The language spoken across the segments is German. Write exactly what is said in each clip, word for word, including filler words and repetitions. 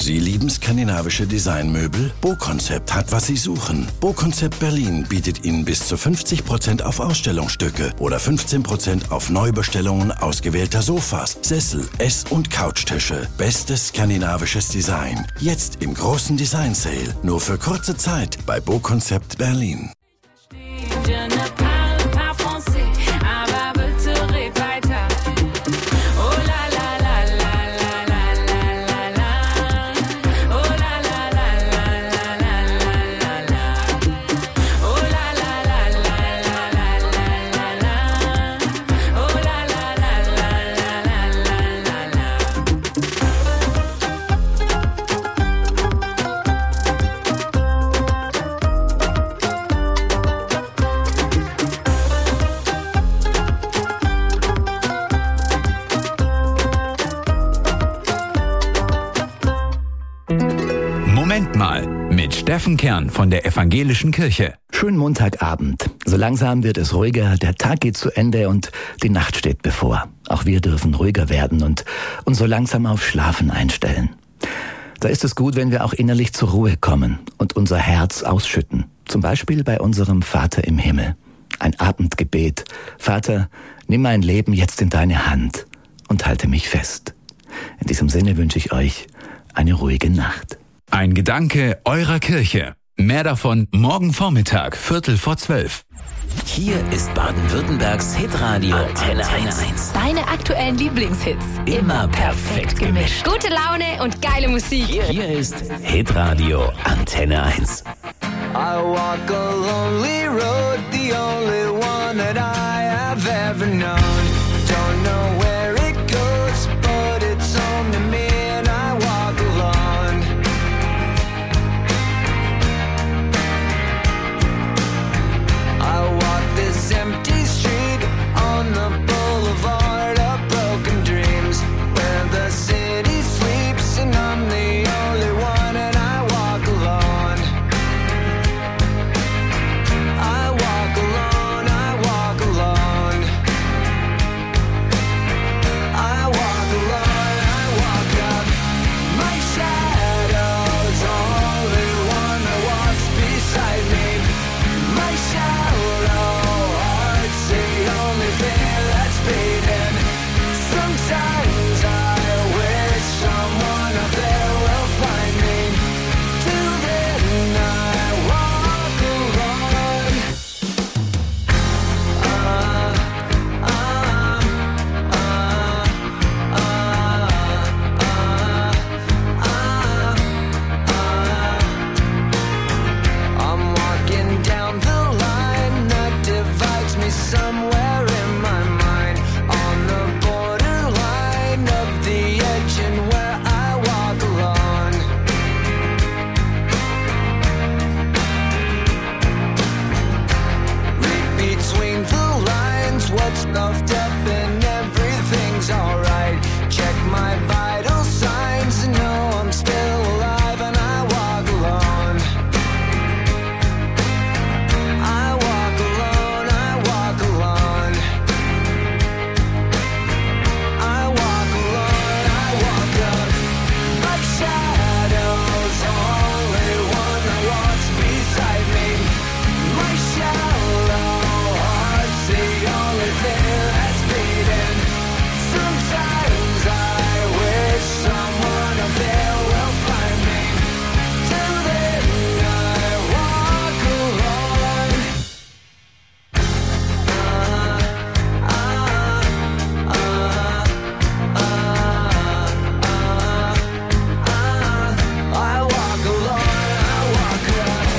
Sie lieben skandinavische Designmöbel? BoConcept hat, was Sie suchen. BoConcept Berlin bietet Ihnen bis zu fünfzig Prozent auf Ausstellungsstücke oder fünfzehn Prozent auf Neubestellungen ausgewählter Sofas, Sessel, Ess- und Couchtische. Bestes skandinavisches Design. Jetzt im großen Design Sale. Nur für kurze Zeit bei BoConcept Berlin. Moment mal mit Steffen Kern von der Evangelischen Kirche. Schönen Montagabend. So langsam wird es ruhiger, der Tag geht zu Ende und die Nacht steht bevor. Auch wir dürfen ruhiger werden und uns so langsam auf Schlafen einstellen. Da ist es gut, wenn wir auch innerlich zur Ruhe kommen und unser Herz ausschütten. Zum Beispiel bei unserem Vater im Himmel. Ein Abendgebet. Vater, nimm mein Leben jetzt in deine Hand und halte mich fest. In diesem Sinne wünsche ich euch eine ruhige Nacht. Ein Gedanke eurer Kirche. Mehr davon morgen Vormittag, Viertel vor zwölf. Hier ist Baden-Württembergs Hitradio Antenne eins. Deine aktuellen Lieblingshits. Immer perfekt gemischt. Gute Laune und geile Musik. Hier, hier ist Hitradio Antenne eins. I walk a lonely road, the only one that I have ever known. Don't know where it goes, but it's home to me and I walk alone. I walk this empty street on the boulevard of broken dreams, where the city sleeps and I'm the only one and I walk alone. I walk alone, I walk alone. I walk alone, I walk up. My shadow's only one that walks beside me. My shallow heart's the only thing that's beating. Sometimes I wish someone up there will find me. Till then I walk alone. Uh, uh, uh, uh, uh, uh. I'm walking down the line that divides me somewhere in my mind, on the borderline of the edge and where I walk alone. Read between the lines, what's stuffed up and everything's alright. Check my vital signs and know I'm still alive and I walk alone. I walk alone, I walk alone. I walk alone, I walk up. My shadow's only one that walks beside me. My shallow heart's the only thing that's beating. Sometimes I wish someone up there will find me. Till then I walk alone. Uh, uh, uh, uh, uh, I walk alone, I walk alone.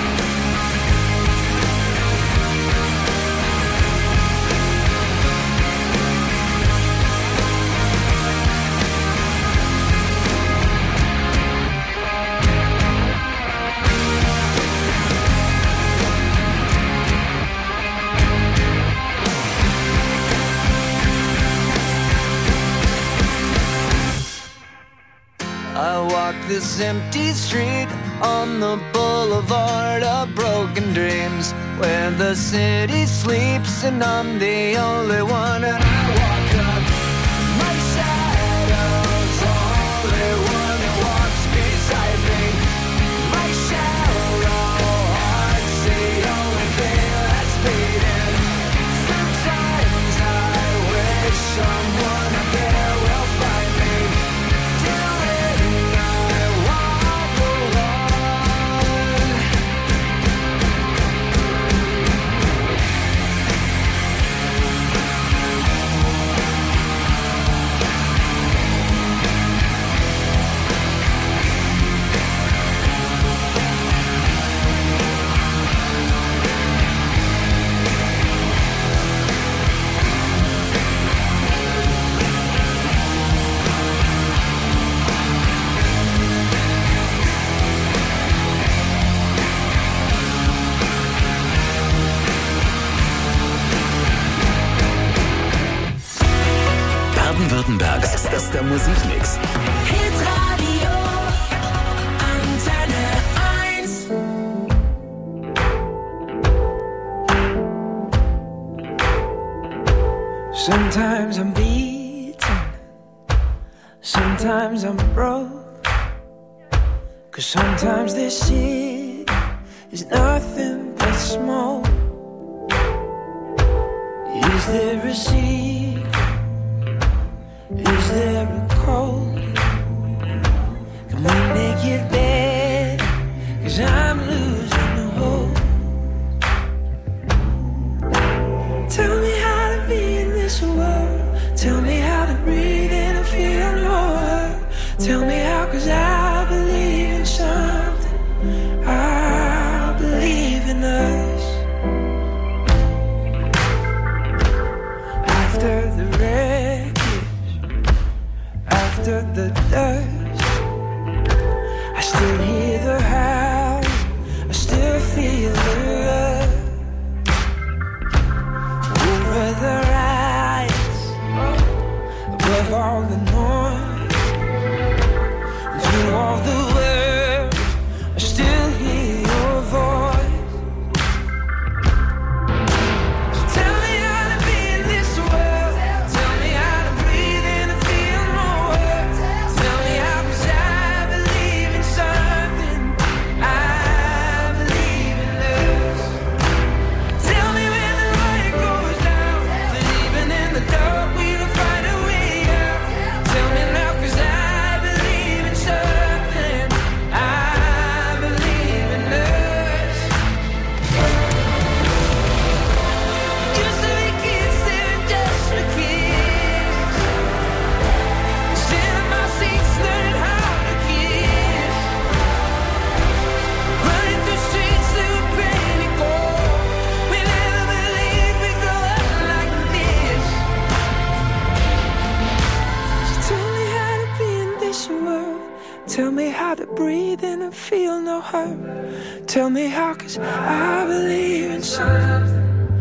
I walk this empty street on the boulevard of broken dreams, where the city sleeps and I'm the only one and I walk up. My shadow's only one that walks beside Musikmix. Hitradio Antenne eins. Sometimes I'm beaten, sometimes I'm broke, 'cause sometimes this shit is nothing but smoke. Is there a secret? Is there a code? Can we make it better? 'Cause I'm losing the hope. Tell me how to be in this world. Tell me how to breathe in and feel no hurt. Tell me how, 'cause I believe in something. I believe in us. After the wreckage, after the dust, I still hear the howl, I still feel the rush. Over the rise, above all the noise, through all the world, I still hear your voice. So tell me how to be in this world. Tell me how to breathe in and feel no hurt. Tell me how, 'cause I believe in something. I believe in us. Tell me when the light goes down, that even in the dark we will find a way out. Tell me now, 'cause I believe in something. I believe in us. Used to be kids, they were just for kids. Sitting in my seats, learning how to kiss. Running through streets that were painted gold. We never believed we'd grow up like this. So tell me how to be in this world. Tell me how to breathe in and feel no hurt. Tell me how, 'cause I believe in something.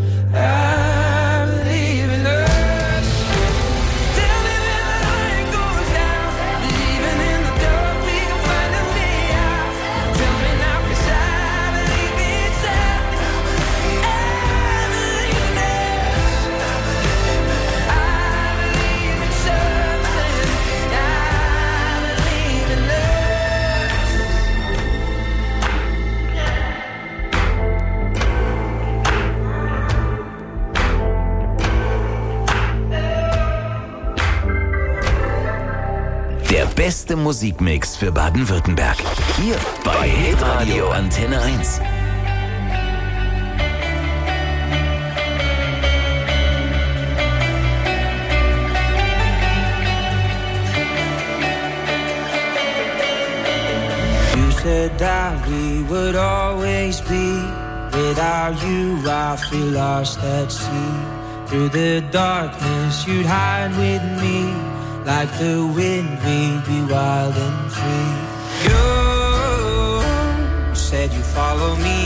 I believe in us. Tell me when the light goes down, that even in the dark we can find a way out. Tell me now, 'cause I believe in something. I believe in us. I believe in something. I believe in us. Der beste Musikmix für Baden-Württemberg. Hier bei Hitradio Antenne eins. You said that we would always be. Without you, I feel lost at sea. Through the darkness, you'd hide with me. Like the wind, we'd be wild and free. You said you'd follow me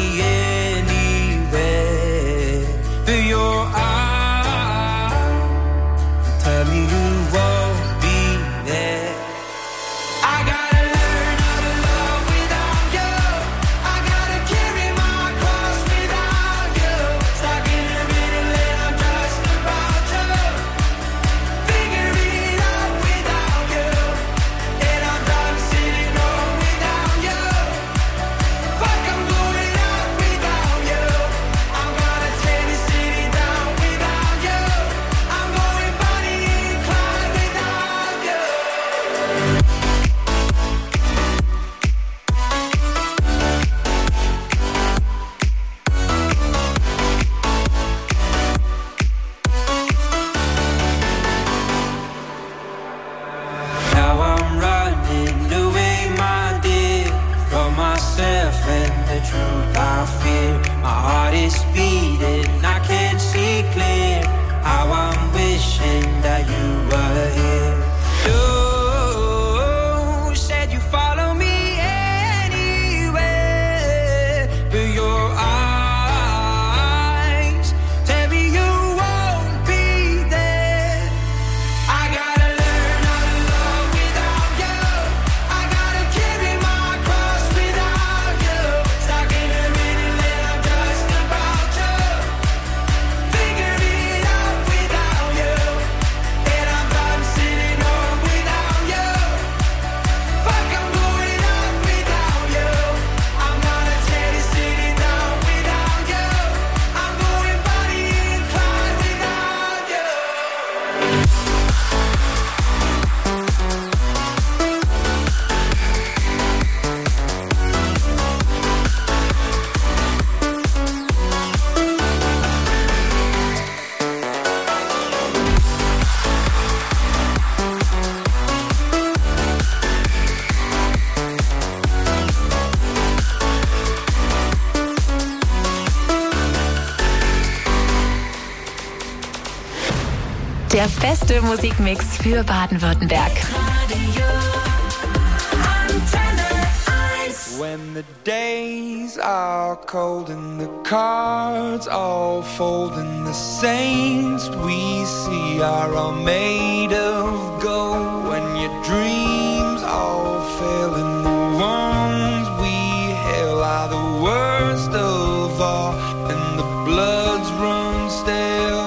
anywhere. Through your eyes, tell me you won't be there. I gotta learn how to love without you. I gotta carry my cross without you. Stuck in the middle and I'm just about to figure it out without you. And I'm done sitting home without you. Fuck, I'm going out without you. I'm gonna tear the city down without you. I'm going Bonnie and Clyde without you. Now I'm running away, my dear, from myself and the truth I fear. My heart is beating, I can't see clear. How I'm wishing that you were here. You said you follow me anywhere. But your eyes tell me you won't be there. I gotta learn how to love Der beste Musikmix für Baden-Württemberg. When the days are cold and the cards all fold and the saints we see are all made of gold, when your dreams all fail and the ones we hail are the worst of all and the bloods run stale.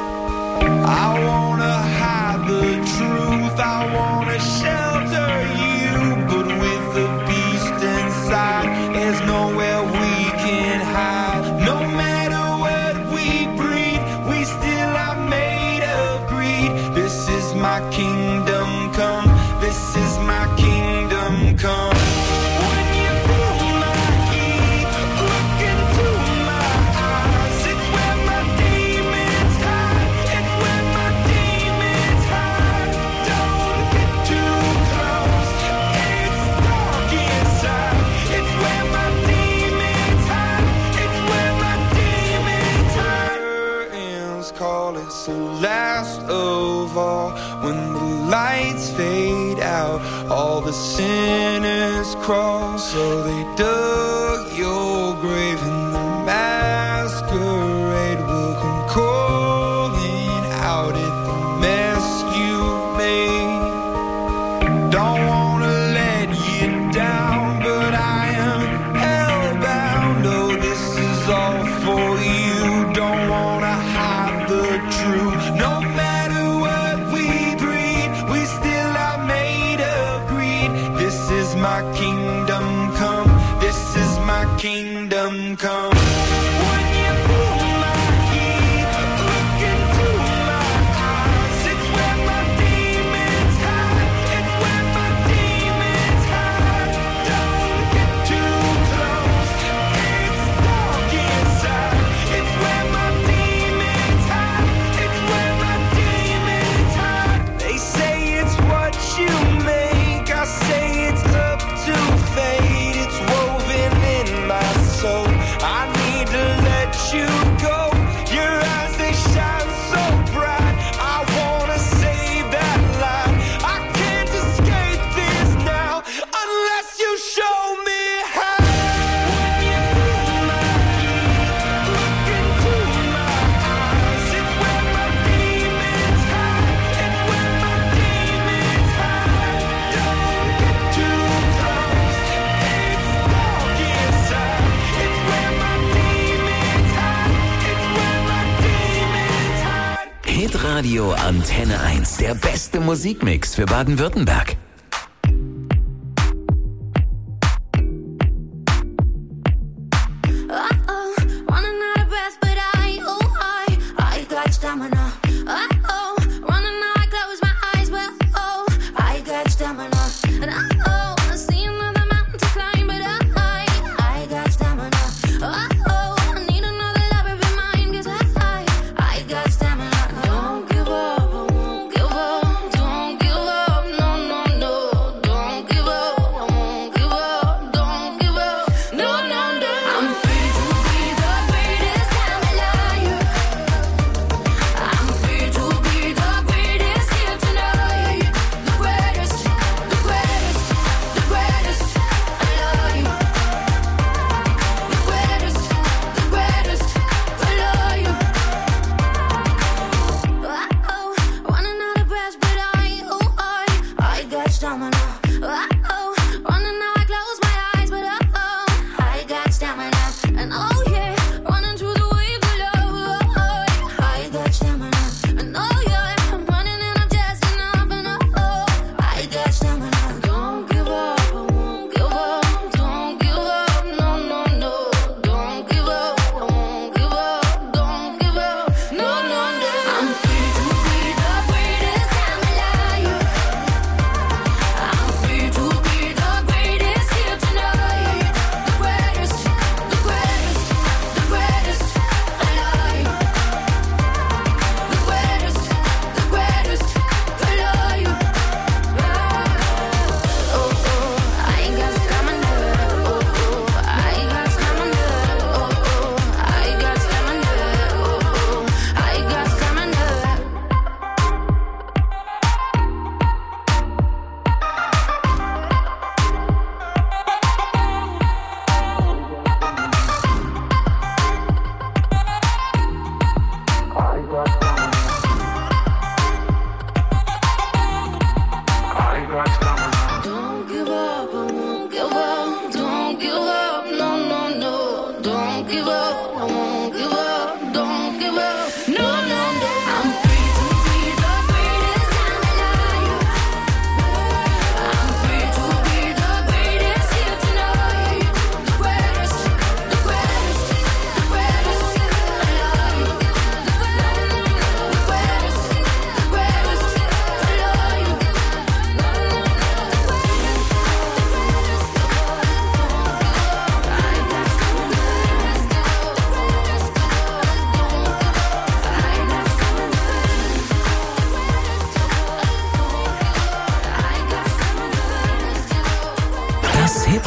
I wanna hide the truth, I wanna shelter you, but with the beast inside, there's nowhere we can hide. No matter what we breed, we still are made of greed. This is my kingdom come, this is my kingdom come. When you feel my heat, look into my eyes. It's where my demons hide, it's where my demons hide. Don't get too close, it's dark inside. It's where my demons hide, it's where my demons hide. Curtains call, it's the last of all. When the lights fade out, all the sinners crawl. So they dug your grave and the masquerade will come calling out at the mess you made. Don't wanna let you down, but I am hellbound. Oh, this is all for you. Don't wanna hide the truth. No matter what we breed, we still are made of greed. This is my kingdom come, this is my kingdom come. When you feel my heat, look into my eyes. It's where my demons hide, it's where my demons hide. Don't get too close, it's dark inside. It's where my demons hide, it's where my demons hide. They say it's what you make, I say it's up to fate. It's woven in my soul, I need to let you go. Your eyes, they shine so bright, I wanna save that light. I can't escape this now, unless you show me how. When you feel my heat, look into my eyes. It's where my demons hide, it's where my demons hide. Don't get too close, it's dark inside. It's where my demons hide, it's where my demons hide. Hitradio Antenne eins. Der beste Musikmix für Baden-Württemberg. Uh-oh, running out of breath, but I, oh, I, I got stamina. Uh-oh, running out, I close my eyes, but oh, I got stamina. And uh-oh, I see another mountain to climb, but I, I got stamina. Uh-oh, I need another lover be mine, 'cause I, I got stamina. Don't give up, I won't give up, don't give up, no, no,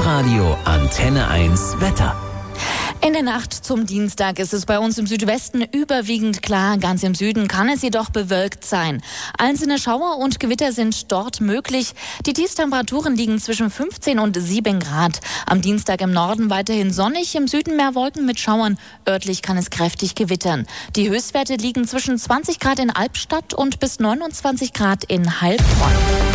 Hitradio Antenne eins Wetter. In der Nacht zum Dienstag ist es bei uns im Südwesten überwiegend klar. Ganz im Süden kann es jedoch bewölkt sein. Einzelne Schauer und Gewitter sind dort möglich. Die Tiefstemperaturen liegen zwischen fünfzehn und sieben Grad. Am Dienstag im Norden weiterhin sonnig, im Süden mehr Wolken mit Schauern. Örtlich kann es kräftig gewittern. Die Höchstwerte liegen zwischen zwanzig Grad in Albstadt und bis neunundzwanzig Grad in Heilbronn.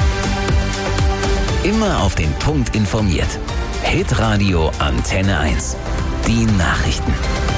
Immer auf den Punkt informiert. Hitradio Antenne eins. Die Nachrichten.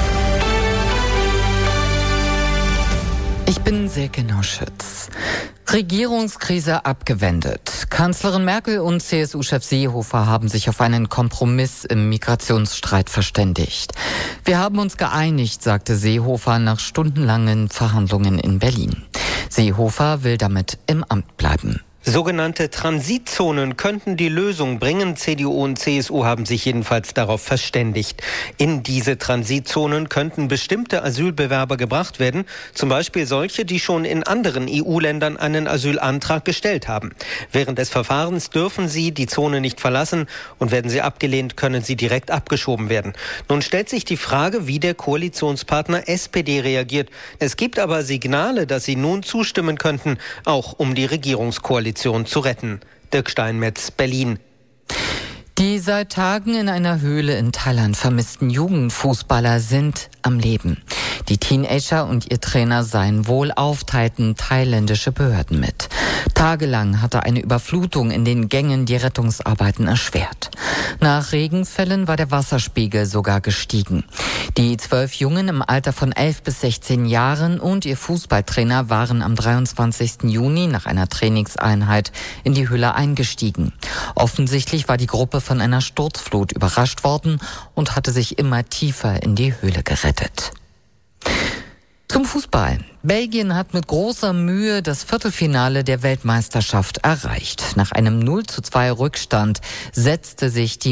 Ich bin Silke Nauschütz. Regierungskrise abgewendet. Kanzlerin Merkel und C S U-Chef Seehofer haben sich auf einen Kompromiss im Migrationsstreit verständigt. Wir haben uns geeinigt, sagte Seehofer nach stundenlangen Verhandlungen in Berlin. Seehofer will damit im Amt bleiben. Sogenannte Transitzonen könnten die Lösung bringen. C D U und C S U haben sich jedenfalls darauf verständigt. In diese Transitzonen könnten bestimmte Asylbewerber gebracht werden, zum Beispiel solche, die schon in anderen E U-Ländern einen Asylantrag gestellt haben. Während des Verfahrens dürfen sie die Zone nicht verlassen und werden sie abgelehnt, können sie direkt abgeschoben werden. Nun stellt sich die Frage, wie der Koalitionspartner S P D reagiert. Es gibt aber Signale, dass sie nun zustimmen könnten, auch um die Regierungskoalition zu retten. Dirk Steinmetz, Berlin. Die seit Tagen in einer Höhle in Thailand vermissten Jugendfußballer sind am Leben. Die Teenager und ihr Trainer seien wohlauf, teilten thailändische Behörden mit. Tagelang hatte eine Überflutung in den Gängen die Rettungsarbeiten erschwert. Nach Regenfällen war der Wasserspiegel sogar gestiegen. Die zwölf Jungen im Alter von elf bis sechzehn Jahren und ihr Fußballtrainer waren am dreiundzwanzigsten Juni nach einer Trainingseinheit in die Höhle eingestiegen. Offensichtlich war die Gruppe von einer Sturzflut überrascht worden und hatte sich immer tiefer in die Höhle gerettet. Zum Fußball. Belgien hat mit großer Mühe das Viertelfinale der Weltmeisterschaft erreicht. Nach einem null zu zwei Rückstand setzte sich die